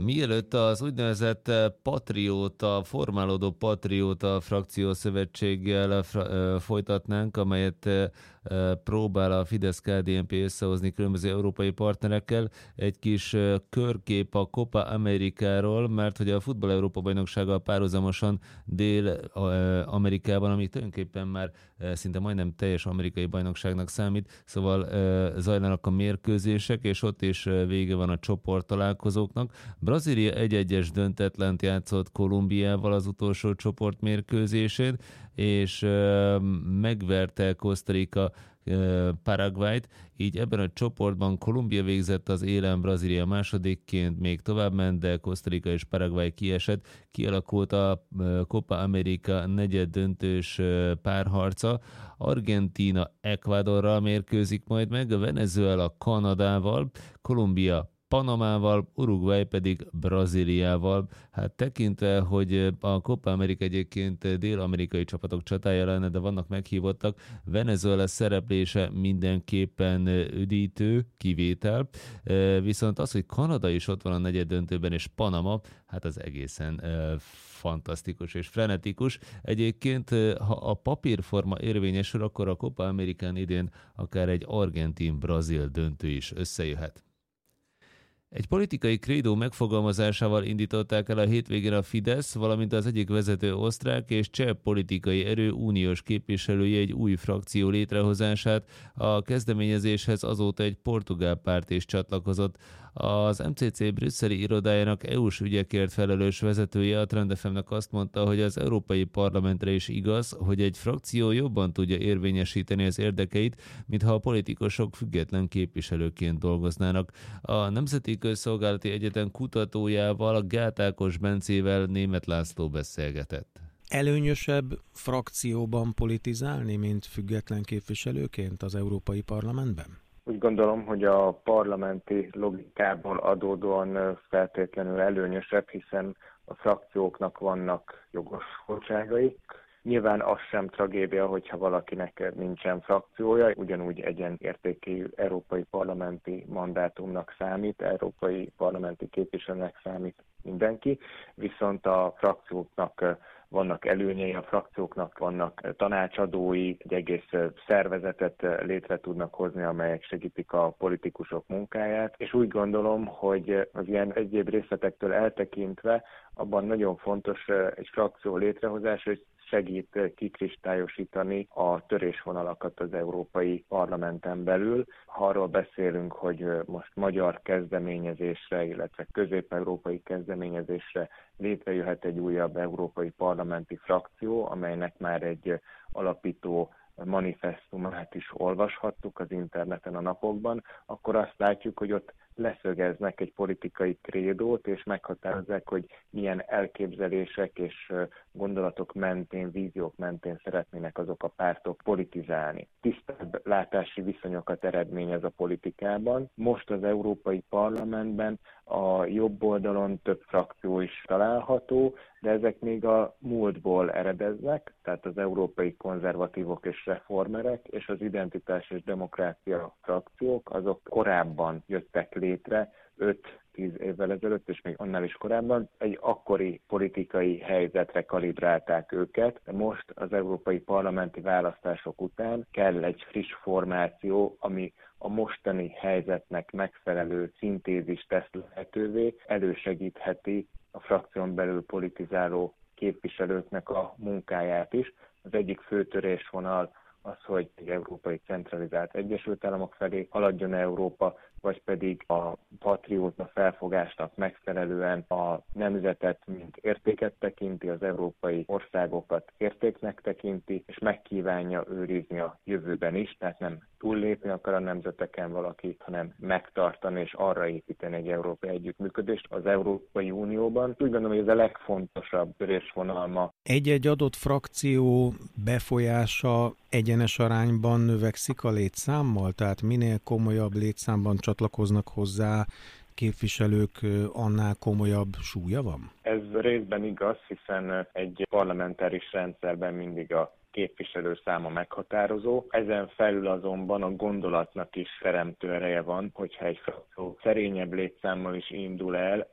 Mielőtt az úgynevezett formálódó patrióta frakciószövetséggel folytatnánk, amelyet próbál a Fidesz-KDNP összehozni különböző európai partnerekkel, egy kis körkép a Copa Amerikáról, mert hogy a Futball Európa bajnoksággal párhuzamosan Dél-Amerikában, ami tulajdonképpen már szinte majdnem teljes amerikai bajnokságnak számít, szóval zajlanak a mérkőzések, és ott is vége van a csoporttalálkozóknak. Brazília 1-1-es döntetlent játszott Kolumbiával az utolsó csoportmérkőzésén, és megverte Costa Rica Paraguayt, így ebben a csoportban Kolumbia végzett az élen, Brazília másodikként még továbbment, de Costa Rica és Paraguay kiesett. Kialakult a Copa America negyeddöntős párharca. Argentína Ecuadorral mérkőzik majd meg, Venezuela Kanadával, Kolumbia Panamával, Uruguay pedig Brazíliával. Hát tekintve, hogy a Copa America egyébként dél-amerikai csapatok csatája lenne, de vannak meghívottak, Venezuela szereplése mindenképpen üdítő, kivétel. Viszont az, hogy Kanada is ott van a negyeddöntőben, és Panama, hát az egészen fantasztikus és frenetikus. Egyébként, ha a papírforma érvényesül, akkor a Copa Americán idén akár egy argentin-brazil döntő is összejöhet. Egy politikai krédó megfogalmazásával indították el a hétvégén a Fidesz, valamint az egyik vezető osztrák és cseh politikai erő uniós képviselője egy új frakció létrehozását. A kezdeményezéshez azóta egy portugál párt is csatlakozott. Az MCC brüsszeli irodájának EU-s ügyekért felelős vezetője a Trend FM-nek azt mondta, hogy az Európai Parlamentre is igaz, hogy egy frakció jobban tudja érvényesíteni az érdekeit, mintha a politikusok független képviselőként dolgoznának. A Nemzeti Közszolgálati Egyetem kutatójával, Gát Ákos Bencével Németh László beszélgetett. Előnyösebb frakcióban politizálni, mint független képviselőként az Európai Parlamentben? Úgy gondolom, hogy a parlamenti logikából adódóan feltétlenül előnyösebb, hiszen a frakcióknak vannak jogosultságaik. Nyilván az sem tragédia, hogyha valakinek nincsen frakciója, ugyanúgy egyenértékű európai parlamenti mandátumnak számít, európai parlamenti képviselőnek számít mindenki, viszont a frakcióknak vannak előnyei, a frakcióknak vannak tanácsadói, egy egész szervezetet létre tudnak hozni, amelyek segítik a politikusok munkáját, és úgy gondolom, hogy az ilyen egyéb részletektől eltekintve abban nagyon fontos egy frakció létrehozása, hogy segít kikristályosítani a törésvonalakat az Európai Parlamenten belül. Ha arról beszélünk, hogy most magyar kezdeményezésre, illetve közép-európai kezdeményezésre létrejöhet egy újabb európai parlamenti frakció, amelynek már egy alapító manifesztumát is olvashattuk az interneten a napokban, akkor azt látjuk, hogy ott leszögeznek egy politikai krédót, és meghatározzák, hogy milyen elképzelések és gondolatok mentén, víziók mentén szeretnének azok a pártok politizálni. Tisztább látási viszonyokat eredményez a politikában. Most az Európai Parlamentben a jobb oldalon több frakció is található, de ezek még a múltból eredeznek, tehát az európai konzervatívok és reformerek és az identitás és demokrácia frakciók, azok korábban jöttek létre, 5-10 évvel ezelőtt, és még annál is korábban, egy akkori politikai helyzetre kalibrálták őket, de most az európai parlamenti választások után kell egy friss formáció, ami a mostani helyzetnek megfelelő szintézist tesz lehetővé, elősegítheti a frakción belül politizáló képviselőknek a munkáját is. Az egyik fő törésvonal az, hogy egy európai centralizált Egyesült Államok felé haladjon Európa, vagy pedig a patrióta felfogásnak megfelelően a nemzetet, mint értéket tekinti, az európai országokat értéknek tekinti, és megkívánja őrizni a jövőben is, tehát nem túllépni akar a nemzeteken valaki, hanem megtartani és arra építeni egy európai együttműködést az Európai Unióban. Úgy gondolom, hogy ez a legfontosabb törésvonal ma. Egy-egy adott frakció befolyása egyenes arányban növekszik a létszámmal? Tehát minél komolyabb létszámban csatlakoznak hozzá képviselők, annál komolyabb súlya van? Ez részben igaz, hiszen egy parlamentáris rendszerben mindig a képviselő száma meghatározó. Ezen felül azonban a gondolatnak is teremtő ereje van, hogyha egy frakció szerényebb létszámmal is indul el, akkor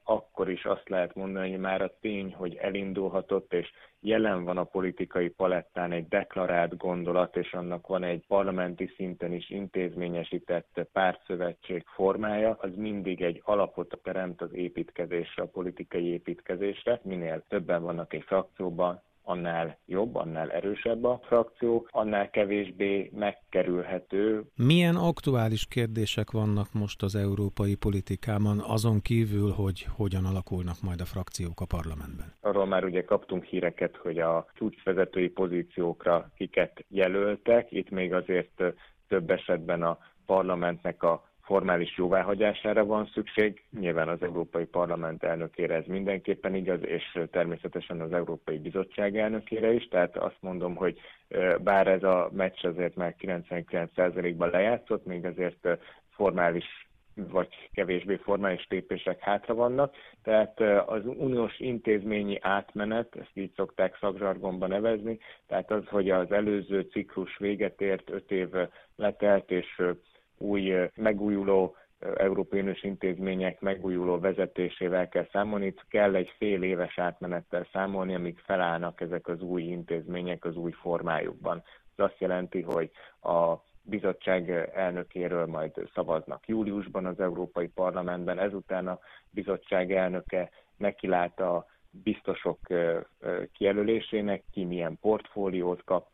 is azt lehet mondani, hogy már a tény, hogy elindulhatott, és jelen van a politikai palettán egy deklarált gondolat, és annak van egy parlamenti szinten is intézményesített pártszövetség formája, az mindig egy alapot teremt az építkezésre, a politikai építkezésre. Minél többen vannak egy frakcióban, annál jobb, annál erősebb a frakció, annál kevésbé megkerülhető. Milyen aktuális kérdések vannak most az európai politikában, azon kívül, hogy hogyan alakulnak majd a frakciók a parlamentben? Arról már ugye kaptunk híreket, hogy a csúcsvezetői pozíciókra kiket jelöltek. Itt még azért több esetben a parlamentnek a formális jóváhagyására van szükség. Nyilván az Európai Parlament elnökére ez mindenképpen igaz, és természetesen az Európai Bizottság elnökére is. Tehát azt mondom, hogy bár ez a meccs azért már 99%-ban lejátszott, még azért formális vagy kevésbé formális lépések hátra vannak. Tehát az uniós intézményi átmenet, ezt így szokták szakzsargonban nevezni, tehát az, hogy az előző ciklus véget ért, 5 év letelt, és új megújuló Európai Uniós intézmények megújuló vezetésével kell számolni. Itt kell egy fél éves átmenettel számolni, amíg felállnak ezek az új intézmények az új formájukban. Ez azt jelenti, hogy a bizottság elnökéről majd szavaznak júliusban az Európai Parlamentben, ezután a bizottság elnöke nekilát a biztosok kijelölésének, ki milyen portfóliót kap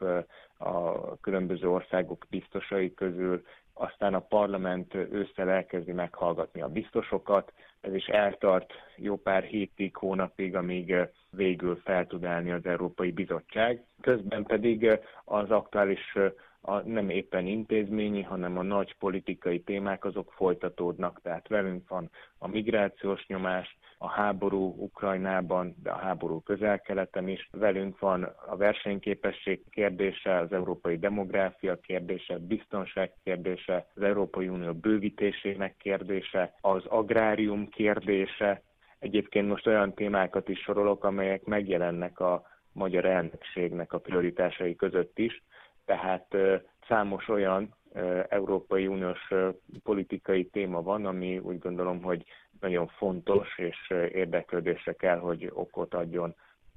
a különböző országok biztosai közül, aztán a parlament ősszel elkezdi meghallgatni a biztosokat, ez is eltart jó pár hétig, hónapig, amíg végül fel tud állni az Európai Bizottság. Közben pedig az aktuális, nem éppen intézményi, hanem a nagy politikai témák azok folytatódnak, tehát velünk van a migrációs nyomás, a háború Ukrajnában, de a háború Közel-Keleten is. Velünk van a versenyképesség kérdése, az európai demográfia kérdése, biztonság kérdése, az Európai Unió bővítésének kérdése, az agrárium kérdése. Egyébként most olyan témákat is sorolok, amelyek megjelennek a magyar elnökségnek a prioritásai között is. Tehát számos olyan Európai Uniós politikai téma van, ami úgy gondolom, hogy nagyon fontos és érdeklődésre kell, hogy okot adjon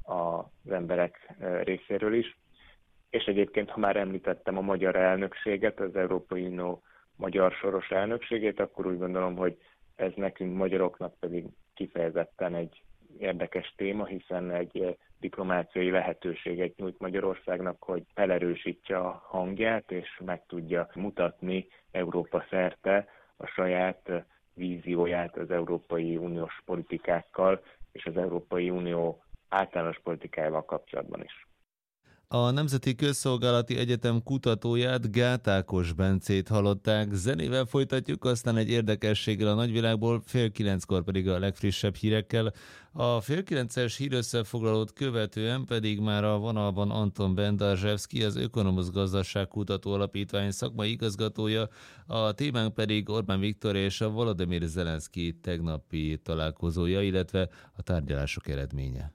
az emberek részéről is. És egyébként, ha már említettem a magyar elnökséget, az Európai Unió magyar soros elnökségét, akkor úgy gondolom, hogy ez nekünk magyaroknak pedig kifejezetten egy érdekes téma, hiszen egy diplomáciai lehetőséget nyújt Magyarországnak, hogy felerősítse a hangját, és meg tudja mutatni Európa szerte a saját vízióját az Európai Uniós politikákkal és az Európai Unió általános politikájával kapcsolatban is. A Nemzeti Közszolgálati Egyetem kutatóját, Gát Ákos Bencét hallották. Zenével folytatjuk, aztán egy érdekességgel a nagyvilágból, 8:30 pedig a legfrissebb hírekkel. A 8:30-es hírösszefoglalót követően pedig már a vonalban Anton Bendarzsevszky, az Ökonomusz Gazdaságkutató Alapítvány szakmai igazgatója, a témánk pedig Orbán Viktor és a Volodymyr Zelenszky tegnapi találkozója, illetve a tárgyalások eredménye.